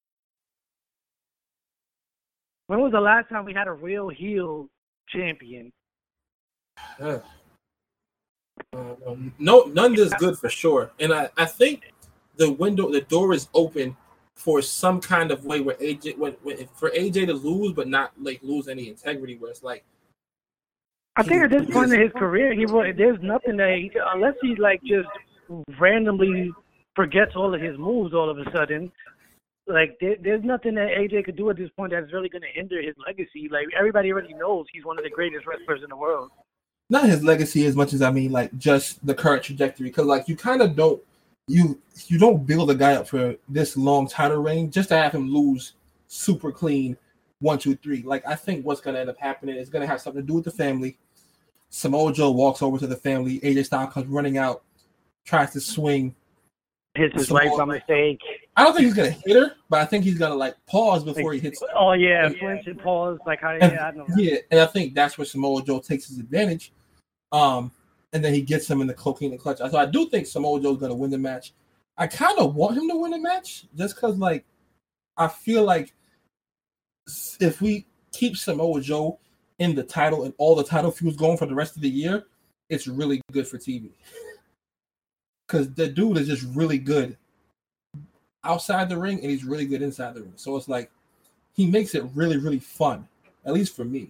When was the last time we had a real heel champion? Uh, uh, no, none this good for sure. And I, I think the window, the door is open for some kind of way where A J, when, when for A J to lose, but not like lose any integrity. Where it's like, I think at this point in his career, he will, there's nothing that he, unless he like just randomly forgets all of his moves all of a sudden. Like, there, there's nothing that A J could do at this point that's really going to hinder his legacy. Like, everybody already knows he's one of the greatest wrestlers in the world. Not his legacy as much as I mean, like, just the current trajectory. Because, like, you kind of don't you you don't build a guy up for this long title reign just to have him lose super clean one, two, three. Like, I think what's going to end up happening is going to have something to do with the family. Samoa Joe walks over to the family. A J Styles comes running out, tries to swing. Hits his wife by mistake. I don't think he's gonna hit her, but I think he's gonna like pause before like, he hits her. Oh yeah, flinch and pause, like how and, yeah, I know. Yeah, and I think that's where Samoa Joe takes his advantage. Um, and then he gets him in the cocaine clutch. So I do think Samoa Joe's gonna win the match. I kind of want him to win the match just because, like, I feel like if we keep Samoa Joe in the title and all the title feuds going for the rest of the year, it's really good for T V. Because the dude is just really good outside the ring, and he's really good inside the ring. So it's like he makes it really, really fun, at least for me.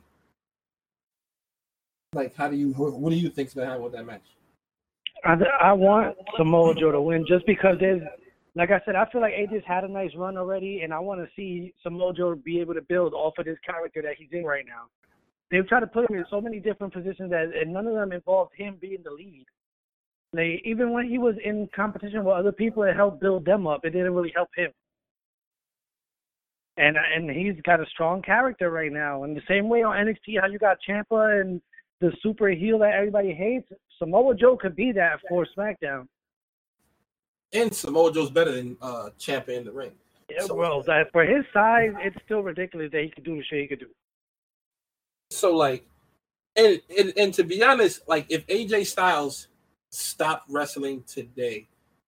Like, how do you? What do you think's gonna happen with that match? I, I want Samoa Joe to win just because there's, like I said, I feel like A J's had a nice run already, and I want to see Samoa Joe be able to build off of this character that he's in right now. They've tried to put him in so many different positions that, and none of them involved him being the lead. Like, even when he was in competition with other people, it helped build them up. It didn't really help him. And and he's got a strong character right now. And the same way on N X T, how you got Ciampa and the super heel that everybody hates, Samoa Joe could be that for SmackDown. And Samoa Joe's better than uh, Ciampa in the ring. Yeah, so, well, that, for his size, it's still ridiculous that he could do the shit he could do. So, like, and, and, and to be honest, like, if A J Styles stopped wrestling today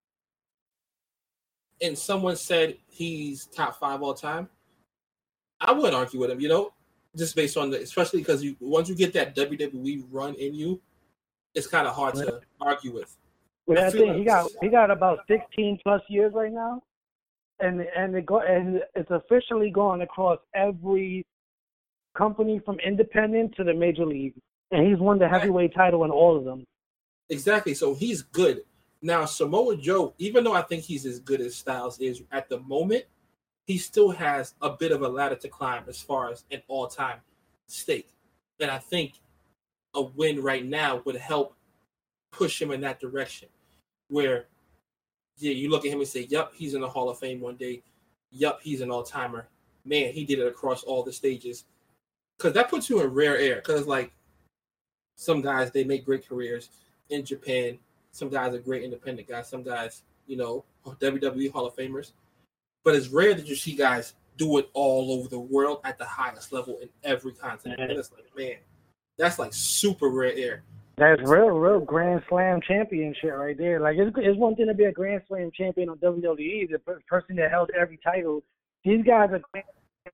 and someone said he's top five all time, I wouldn't argue with him, you know, just based on the, especially because you once you get that W W E run in you, it's kind of hard to argue with. Well, I I think like he got he got about sixteen plus years right now, and and it go and it's officially gone across every company from independent to the major league, and he's won the heavyweight title in all of them. Exactly. So he's good. Now, Samoa Joe, even though I think he's as good as Styles is at the moment, he still has a bit of a ladder to climb as far as an all-time stake. And I think a win right now would help push him in that direction where, yeah, you look at him and say, yup, he's in the Hall of Fame one day. Yup, he's an all-timer. Man, he did it across all the stages. Because that puts you in rare air. Because, like, some guys, they make great careers in Japan. Some guys are great independent guys. Some guys, you know, W W E Hall of Famers. But it's rare that you see guys do it all over the world at the highest level in every continent. And it's like, man, that's like super rare air. That's real, real Grand Slam championship right there. Like, it's, it's one thing to be a Grand Slam champion on W W E, the person that held every title. These guys are Grand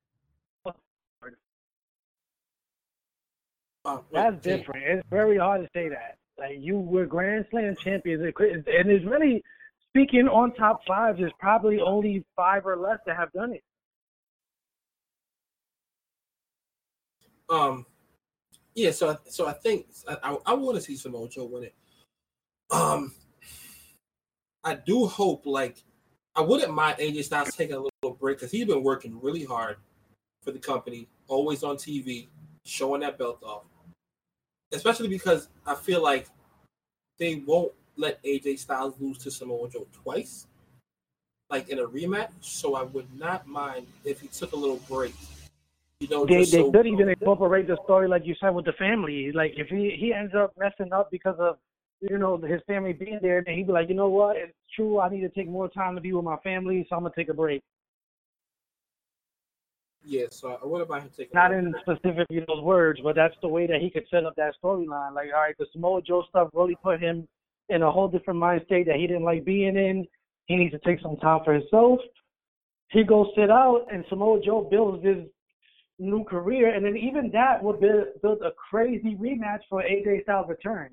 Uh, That's different. It's very hard to say that. Like, you were Grand Slam champions, and it's really, speaking on top five, there's probably only five or less that have done it. Um, yeah. So, so I think I, I, I want to see Samoa Joe win it. Um, I do hope, like, I wouldn't mind A J Styles taking a little break because he's been working really hard for the company, always on T V, showing that belt off. Especially because I feel like they won't let A J Styles lose to Samoa Joe twice, like in a rematch. So I would not mind if he took a little break You know, They just they so could even incorporate the story like you said with the family. Like if he he ends up messing up because of you know his family being there, then he'd be like, you know what, it's true. I need to take more time to be with my family, so I'm gonna take a break. yeah. So what about him taking a Not little in break? specific you know, words, but that's the way that he could set up that storyline. Like, all right, the Samoa Joe stuff really put him in a whole different mind state that he didn't like being in. He needs to take some time for himself. He goes sit out, and Samoa Joe builds this new career, and then even that would build, build a crazy rematch for A J Styles' return.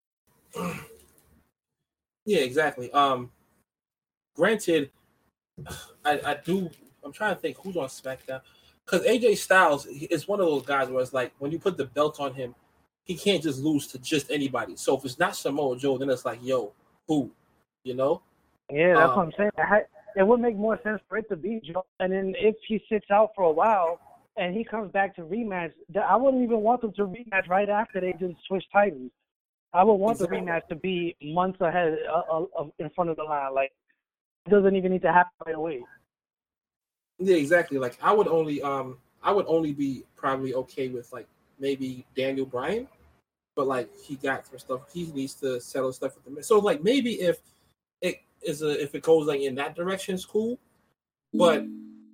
Yeah, exactly. Um, granted, I, I do. I'm trying to think who's on SmackDown because A J Styles is one of those guys where it's like when you put the belt on him, he can't just lose to just anybody. So if it's not Samoa Joe, then it's like, yo, who, you know? Yeah, that's Um, what I'm saying. I had, it would make more sense for it to be Joe, and then if he sits out for a while and he comes back to rematch, th- I wouldn't even want them to rematch right after they just switch titles. I would want exactly. the rematch to be months ahead uh, uh, of, in front of the line. Like, it doesn't even need to happen right away. Yeah, exactly. Like I would only, um, I would only be probably okay with like maybe Daniel Bryan, but like he got some stuff. He needs to settle stuff with the. So like maybe if it is a if it goes like in that direction, it's cool. But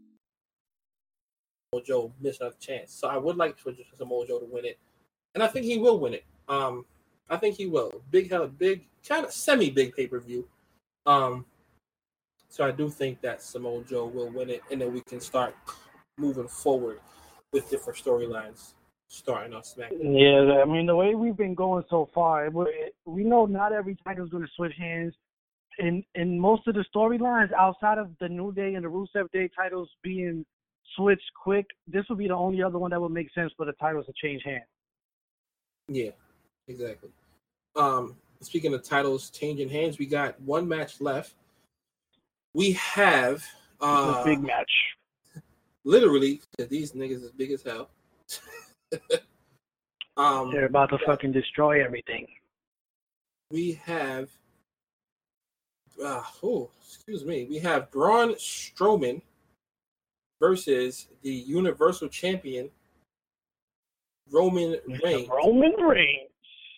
Joe missed another chance. So I would like for Samoa Joe to win it, and I think he will win it. Um, I think he will. Big, hella big, kind of semi big pay per view. Um, so I do think that Samoa Joe will win it, and then we can start moving forward with different storylines starting on SmackDown. Yeah, I mean, the way we've been going so far, we we know not every title's going to switch hands. In in most of the storylines, outside of the New Day and the Rusev Day titles being switched quick, this would be the only other one that would make sense for the titles to change hands. Yeah, exactly. Um, speaking of titles changing hands, we got one match left. We have The uh big match. literally because these niggas is big as hell. um, They're about to we, got, fucking destroy everything. we have uh, oh, excuse me. We have Braun Strowman versus the Universal Champion Roman Reigns. Roman Reigns.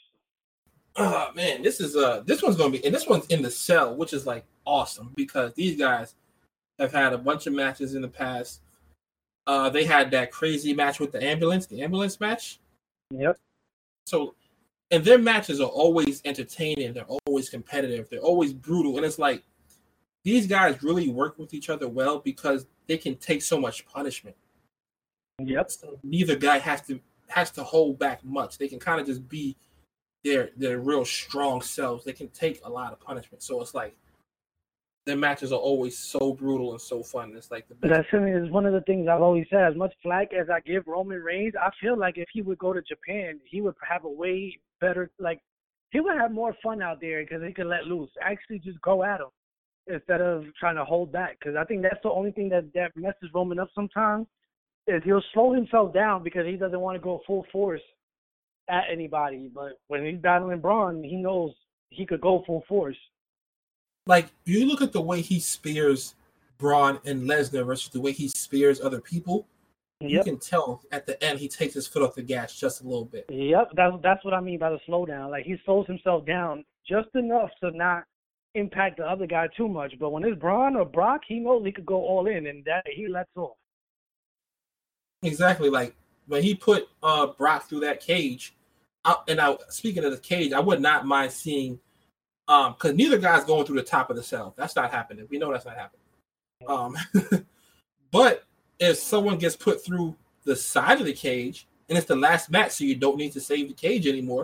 Oh man, this is uh this one's gonna be and this one's in the cell, which is like awesome because these guys have had a bunch of matches in the past. Uh, they had that crazy match with the ambulance, the ambulance match. Yep. So, and their matches are always entertaining. They're always competitive. They're always brutal, and it's like these guys really work with each other well because they can take so much punishment. Yep. So neither guy has to has to hold back much. They can kind of just be their their real strong selves. They can take a lot of punishment. So it's like their matches are always so brutal and so fun. It's like the best. That's is one of the things I've always said. As much flack as I give Roman Reigns, I feel like if he would go to Japan, he would have a way better, like, he would have more fun out there because he could let loose. Actually, just go at him instead of trying to hold back. Because I think that's the only thing that, that messes Roman up sometimes is he'll slow himself down because he doesn't want to go full force at anybody. But when he's battling Braun, he knows he could go full force. Like you look at the way he spears Braun and Lesnar versus the way he spears other people, Yep. you can tell at the end he takes his foot off the gas just a little bit. Yep, that's that's what I mean by the slowdown. Like he slows himself down just enough to not impact the other guy too much. But when it's Braun or Brock, he knows he could go all in, and that he lets off. Exactly, like when he put uh, Brock through that cage. I, and now speaking of the cage, I would not mind seeing. Um, because neither guy's going through the top of the cell. That's not happening. We know that's not happening. Um, but if someone gets put through the side of the cage and it's the last match, so you don't need to save the cage anymore,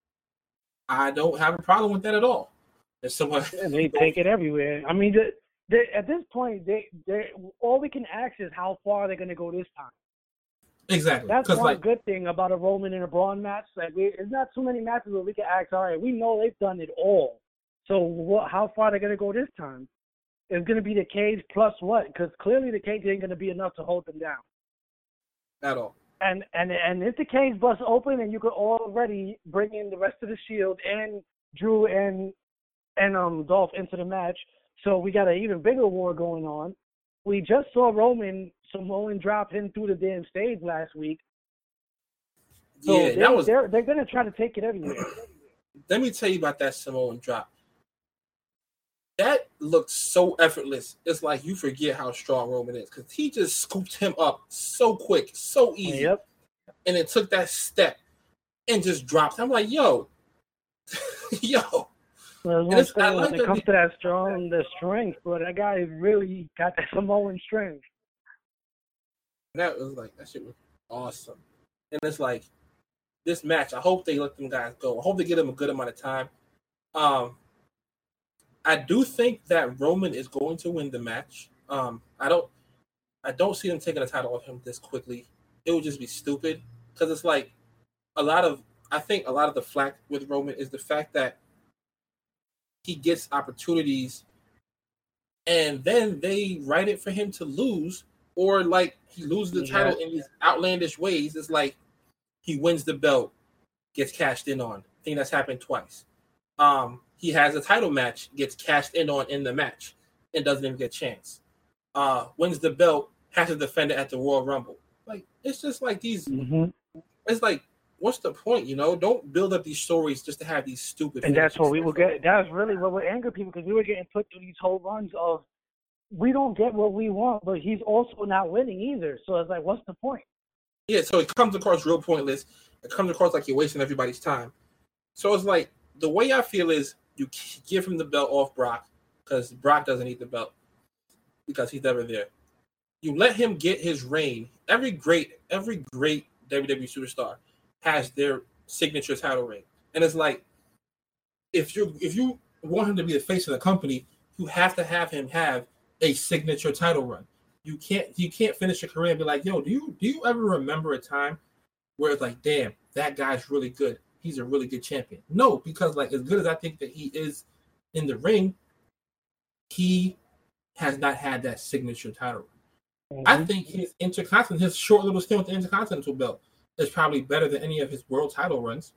I don't have a problem with that at all. If someone And they take it everywhere. I mean, they, they, at this point, they they all we can ask is how far they're gonna go this time. Exactly. That's one like, good thing about a Roman and a Braun match. Like, we, it's not too many matches where we can ask, all right, we know they've done it all. So what, how far they're going to go this time? It's going to be the cage plus what? Because clearly the cage ain't going to be enough to hold them down. At all. And, and, and if the cage busts open and you could already bring in the rest of the Shield and Drew and, and um Dolph into the match, so we got an even bigger war going on. We just saw Roman Samoan drop him through the damn stage last week. So yeah, they, that was. they're they're gonna try to take it everywhere. Let me tell you about that Samoan drop. That looked so effortless. It's like you forget how strong Roman is because he just scooped him up so quick, so easy, Yep. and then took that step and just dropped. I'm like, yo, yo. Well, And it's- thing, I when like it that comes they- to that strong, the strength, but that guy really got that Samoan strength. That was like that shit was awesome. And it's like this match. I hope they let them guys go. I hope they give them a good amount of time. Um, I do think that Roman is going to win the match. Um, I don't. I don't see them taking the title off him this quickly. It would just be stupid because it's like a lot of. I think a lot of the flack with Roman is the fact that he gets opportunities, and then they write it for him to lose, or like he loses the Yeah. title in these outlandish ways. It's like he wins the belt, gets cashed in on. I think that's happened twice. Um, he has a title match, gets cashed in on in the match, and doesn't even get a chance. Uh, wins the belt, has to defend it at the Royal Rumble. Like it's just like these. Mm-hmm. It's like, what's the point? You know, don't build up these stories just to have these stupid. And that's finishes. what we will get. That's really what would anger people because we were getting put through these whole runs of we don't get what we want, but he's also not winning either. So it's like, what's the point? Yeah, so it comes across real pointless. It comes across like you're wasting everybody's time. So it's like the way I feel is you give him the belt off Brock because Brock doesn't need the belt because he's never there. You let him get his reign. Every great, every great W W E superstar has their signature title reign, and it's like if you if you want him to be the face of the company, you have to have him have a signature title run. You can't you can't finish your career and be like, yo, do you do you ever remember a time where it's like, damn, that guy's really good. He's a really good champion. No, because like as good as I think that he is in the ring, he has not had that signature title run. Mm-hmm. I think his intercontinental, his short little stint with the Intercontinental belt is probably better than any of his world title runs.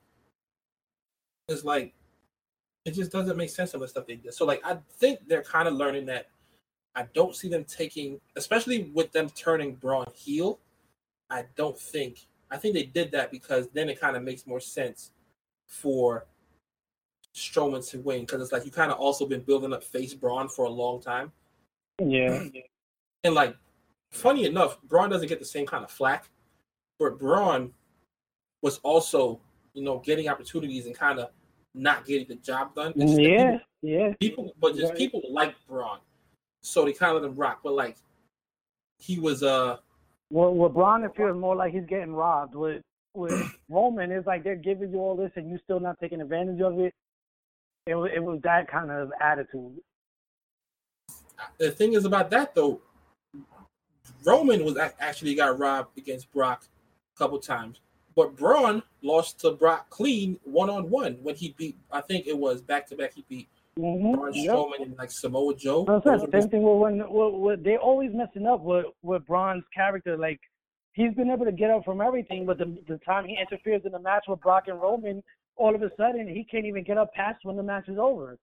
It's like it just doesn't make sense of the stuff they did. So like I think they're kind of learning that. I don't see them taking, especially with them turning Braun heel. I don't think. I think they did that because then it kind of makes more sense for Strowman to win because it's like you kind of also been building up face Braun for a long time. Yeah. And like, funny enough, Braun doesn't get the same kind of flack, but Braun was also, you know, getting opportunities and kind of not getting the job done. It's just that Yeah. people, Yeah. people, but just Right. people like Braun, so they kind of let him rock. But like, he was uh. Well, with Braun, it feels more like he's getting robbed. With with Roman, it's like they're giving you all this and you still not taking advantage of it. It was, it was that kind of attitude. The thing is about that though, Roman was actually got robbed against Brock a couple times, but Braun lost to Brock clean one on one when he beat. I think it was back to back. He beat Mm-hmm. Braun Yep. Strowman and like Samoa Joe. That's Those it. were Same thing with when with, with, they always messing up with with Braun's character. Like he's been able to get up from everything, but the the time he interferes in the match with Brock and Roman, all of a sudden he can't even get up past when the match is over.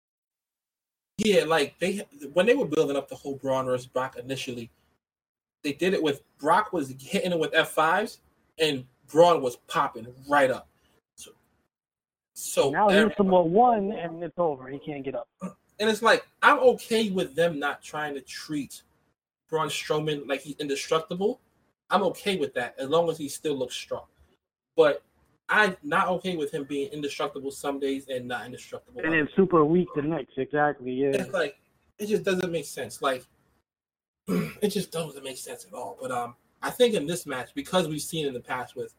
Yeah, like they when they were building up the whole Braun versus Brock initially, they did it with Brock was hitting it with F fives and Braun was popping right up. So, so Now every- he's Samoa one and it's over. He can't get up. and it's like I'm okay with them not trying to treat Braun Strowman like he's indestructible. I'm okay with that as long as he still looks strong. But I'm not okay with him being indestructible some days and not indestructible. And then super weak the next. Exactly. Yeah. It's like it just doesn't make sense. Like it just doesn't make sense at all. But um, I think in this match, because we've seen in the past with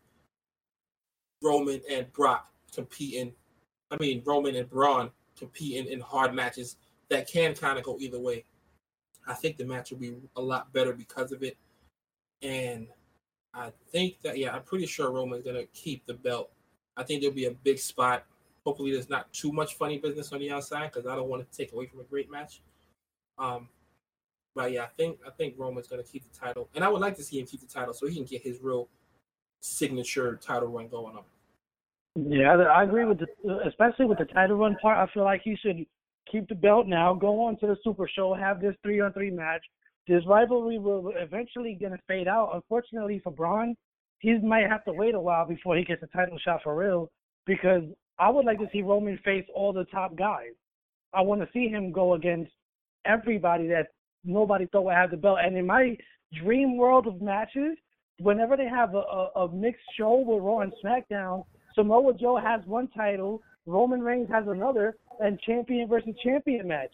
Roman and Brock competing, I mean Roman and Braun competing in hard matches that can kind of go either way. I think the match will be a lot better because of it. And I think that, yeah, I'm pretty sure Roman's going to keep the belt. I think there'll be a big spot. Hopefully there's not too much funny business on the outside because I don't want to take away from a great match. Um, but, yeah, I think I think Roman's going to keep the title. And I would like to see him keep the title so he can get his real signature title run going on. Yeah, I agree with the, especially with the title run part. I feel like he should keep the belt now, go on to the Super Show, have this three on three match, this rivalry will eventually going to fade out. Unfortunately for Braun, he might have to wait a while before he gets a title shot for real, because I would like to see Roman face all the top guys. I want to see him go against everybody that nobody thought would have the belt. And in my dream world of matches, whenever they have a, a, a mixed show with Raw and SmackDown, Samoa Joe has one title, Roman Reigns has another, and champion versus champion match.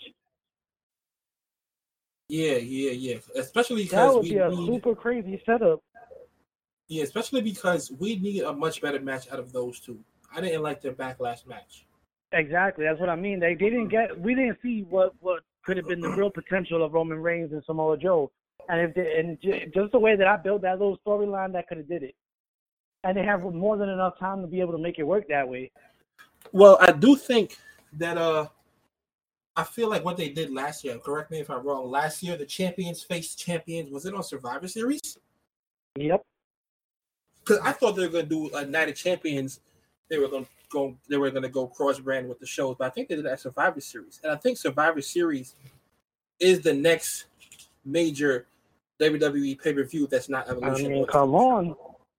Yeah, yeah, yeah. Especially because that would we be a need, super crazy setup. Yeah, especially because we need a much better match out of those two. I didn't like their backlash match. Exactly, that's what I mean. They, they didn't get. We didn't see what, what could have been the real potential of Roman Reigns and Samoa Joe. And if they, and just the way that I built that little storyline, that could have did it. And they have more than enough time to be able to make it work that way. Well, I do think that uh, I feel like what they did last year. Correct me if I'm wrong. Last year, the champions faced champions. Was it on Survivor Series? Yep. Because I thought they were going to do a Night of Champions. They were going to go. They were going to go cross brand with the shows, but I think they did that Survivor Series. And I think Survivor Series is the next major W W E pay per view that's not Evolution. I mean, come on.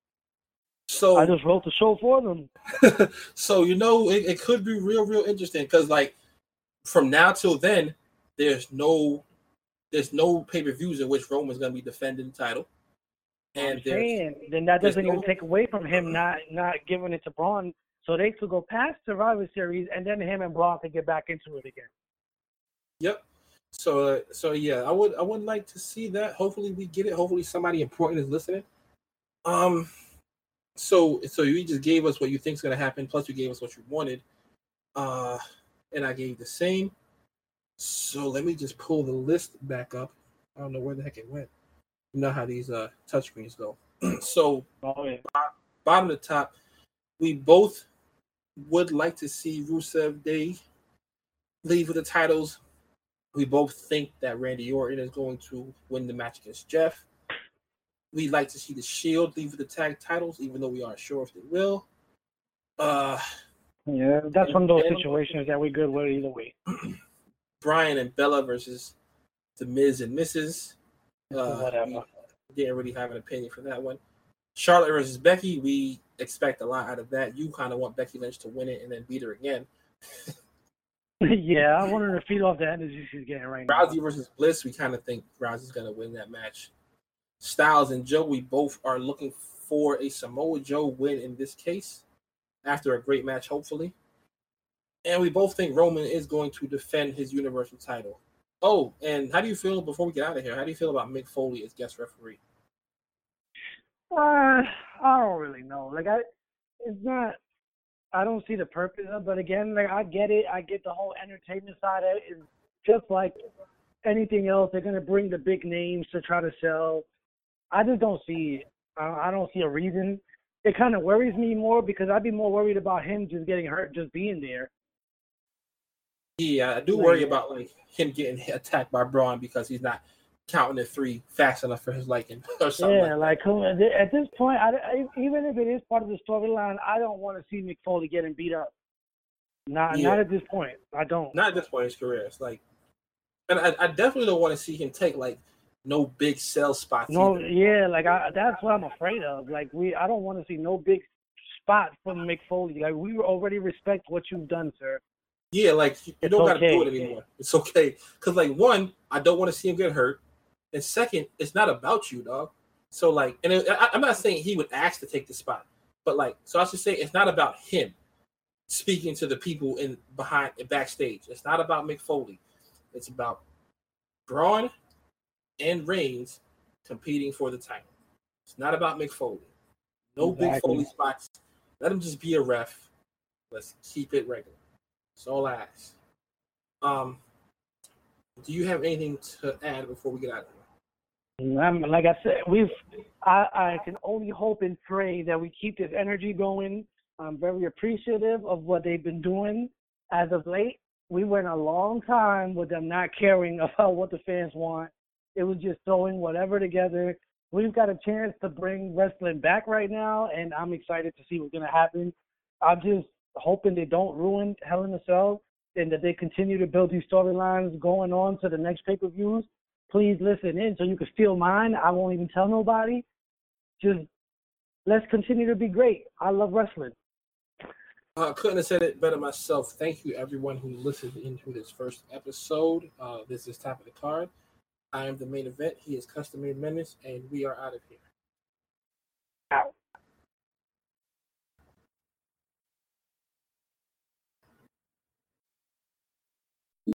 So I just wrote the show for them. So you know, it, it could be real, real interesting because like from now till then, there's no, there's no pay per views in which Roman's going to be defending the title. And I'm saying, then that doesn't even no, take away from him not not giving it to Braun, so they could go past Survivor Series and then him and Braun could get back into it again. Yep. So uh, so yeah, I would I would like to see that. Hopefully we get it. Hopefully somebody important is listening. Um. So so you just gave us what you think is going to happen. Plus you gave us what you wanted. Uh, and I gave the same. So let me just pull the list back up. I don't know where the heck it went. You know how these uh touchscreens go. So oh, yeah. Bottom to top, we both would like to see Rusev Day leave with the titles. We both think that Randy Orton is going to win the match against Jeff. We'd like to see the Shield leave with the tag titles, even though we aren't sure if they will. Uh, yeah, that's and, one of those and, situations that we're good with either way. Bryan and Bella versus The Miz and Missus Uh, Whatever. We didn't really have an opinion for that one. Charlotte versus Becky, we expect a lot out of that. You kind of want Becky Lynch to win it and then beat her again. Yeah, I want her to feed off the energy she's getting right now. Rousey versus Bliss, we kind of think Rousey's going to win that match. Styles and Joe, we both are looking for a Samoa Joe win in this case after a great match, hopefully. And we both think Roman is going to defend his Universal title. Oh, and how do you feel, before we get out of here, how do you feel about Mick Foley as guest referee? Uh, I don't really know. Like, I, it's not, I don't see the purpose of it, but again, like, I get it. I get the whole entertainment side of it. It's just like anything else. They're going to bring the big names to try to sell. I just don't see it. I, I don't see a reason. It kind of worries me more because I'd be more worried about him just getting hurt, just being there. Yeah, I do worry about like him getting attacked by Braun because he's not counting the three fast enough for his liking or something. Yeah, like, like at this point, I, I, even if it is part of the storyline, I don't want to see Mick Foley getting beat up. Not, yeah. not at this point. I don't. Not at this point in his career. It's like, and I, I definitely don't want to see him take like no big sell spots. No, either. yeah, like I, that's what I'm afraid of. Like we, I don't want to see no big spot from Mick Foley. Like we already respect what you've done, sir. Yeah, like you it's don't okay. got to do it anymore. It's okay. Because, like, one, I don't want to see him get hurt. And second, it's not about you, dog. So, like, and it, I, I'm not saying he would ask to take the spot. But, like, so I should say it's not about him speaking to the people in behind backstage. It's not about Mick Foley. It's about Braun and Reigns competing for the title. It's not about Mick Foley. No exactly. big Foley spots. Let him just be a ref. Let's keep it regular. That's all I ask. Um, do you have anything to add before we get out of here? Um, like I said, we've. I, I can only hope and pray that we keep this energy going. I'm very appreciative of what they've been doing as of late. We went a long time with them not caring about what the fans want. It was just throwing whatever together. We've got a chance to bring wrestling back right now, and I'm excited to see what's going to happen. I'm just hoping they don't ruin Hell in a Cell and that they continue to build these storylines going on to the next pay-per-views. please listen in so you can steal mine. I won't even tell nobody. Just let's continue to be great. I love wrestling. I uh, couldn't have said it better myself. Thank you, everyone who listened into this first episode. Uh, this is Top of the Card. I am the main event. He is Custom Made Menace, and we are out of here. Out.